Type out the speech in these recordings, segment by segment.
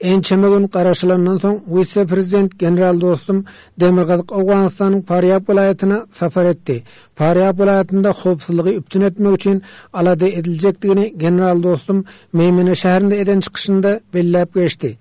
Ençemegun qaraşılandan soň vice-prezident general dostum Demirgazyk Awganystanyň Faryab vilayatyna safar etdi. Faryab vilayatynda howpsuzlygy üpçün etmek üçin alada ediljekdigini general dostum Meýmene şäherinde eden çykyşynda belläp geçdi.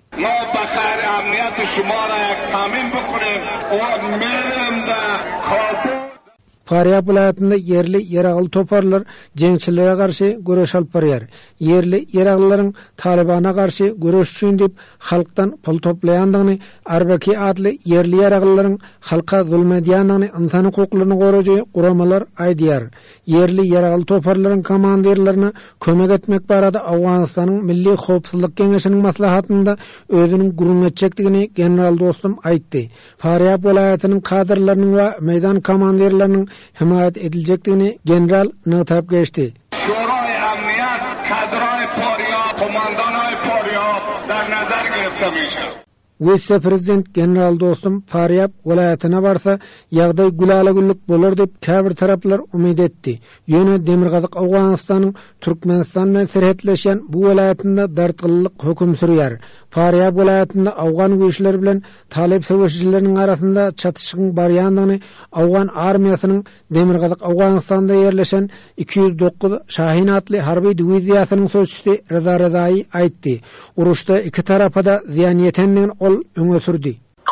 Faryab vilayatynda yerli yeragly toparlar jeňçilere garşy göreş alyp barýar. Yerli yeraglylaryň Talibana garşy göreş üçin dip halkdan pul toplaýandygyny, Arbaki adly yerli yeraglylaryň halka zulm edýändigini, insan hukuklaryny goragy guramalar aýdýar. Yerli yeragly toparlaryň komandirlerine kömek etmek barada Awganystanyň Milli Howpsuzlyk Geňeşiniň maslahatynda özüniň gurun etjekdigini general dostum aýtdy. Faryab vilayatynyň kadrlarynyň we meýdan komandirleriniň himayet edilecektiğini general nıtap geçti. Şurayı emniyet kadroy Faryab, komandanay Faryab der nazar girifte. Vice-prezident general dostum Faryab vilayatyna barsa ýagdaý gülälegüllik bolar dep käbir taraplar umyd etdi. Ýöne Demirgazyk Awganystanyň Türkmenistan bilen serhetleşen bu vilayatynda dartgyllyk höküm sürýär. Faryab vilayatynda Awgan güýçleri bilen Talib söwüşçileriniň arasynda çatışygyň barýandygyny Awgan armiýasynyň Demirgazyk Awganystanda ýerleşen 209 Şahin atly harby diwiziýasynyň söwüşçisi Reza Rezaý aýtdy. Uruşda iki tarafa da ziýan ýetendigini ol öňe sürdi.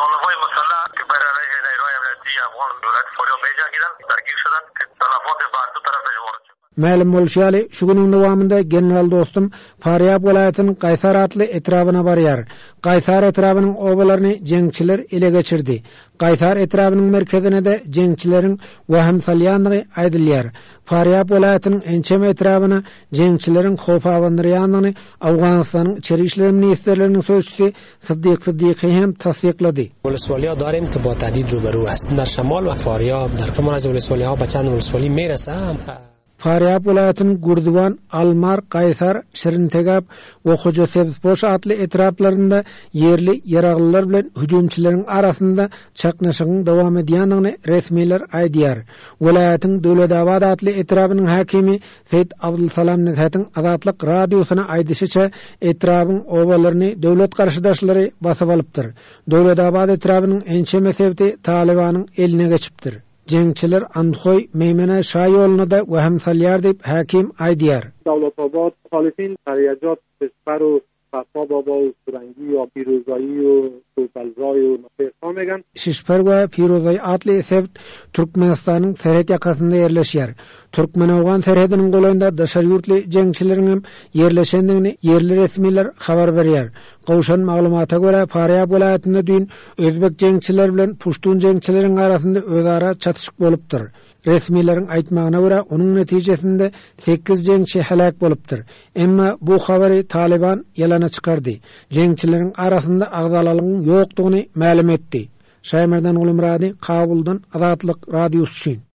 Ma'lum bolşaly şu günüň dowamında general dostum Faryab vilayatynyň Gaýsar atly etrabyna barýar. Gaýsar etrabynyň obalaryny jeňçiler ele geçirdi. Gaýsar etrabynyň merkezine de jeňçileriň waham salýandygy aýdylýar. Faryab vilayatynyň ençeme etrabyna jeňçileriň howp awandyrýandygyny Awganystanyň içeri işler ministrleriniň sözçüsi Siddiqi hem tasdiqlady. ولسوالی‌ها داریم که با تهدید روبرو است. در شمال و فاریاب در کمال از ولسوالی‌ها به چند ولسوالی میرسه. Faryab vilayatynyň Gurdiwan, Almar, Gaýsar, Şirintegap we Hojasebboş atly etraplarynda yerli yeraglylar bilen hüjümçileriň arasynda çaknaşygyň dowam edýändigini resmiler aýdýar. Vilayatyň Döwledabad atly etrapynyň hakimi Seýid Abdulsalam Nezatyň Azatlyk radiosyna aýdýşyça etrabyň obalaryny döwlet garşydaşlary basyp alypdyr. Döwledabad etrapynyň ençe mesebeti Talibanyň eline geçipdir. Jeňçiler Anhoy Meýmene şa ýoluna da waham salýar dep hakim aýdýar. Dawlatobad muhalifin haryajat Peshparu Safa Baba و Surangi و Pirozai و Sultanzai و Naferha megan. Şişper we Pirozai atly sebt Türkmenistanyň serhet ýakasynda ýerleşýär. Türkmen-Awgan serhediniň goýunda daşary ýurtly jeňçileriň hem ýerleşendigini yerli resmiler habar berýär. Gowşan maglumata görä Faryab vilayatynda dün özbek jeňçiler bilen Puştun jeňçileriň arasynda özara çatışyk bolupdyr. Resmilerin aýtmagyna görä onuň netijesinde 8 jeňçi helak bolupdyr. Emma bu habary Taliban ýalana çykardy. Jeňçileriň arasynda agdalalygyň ýokdugyny ma'lum etdi. Şaýmerdan Ulumrady Kabuldan Azatlyk radiosu üçin.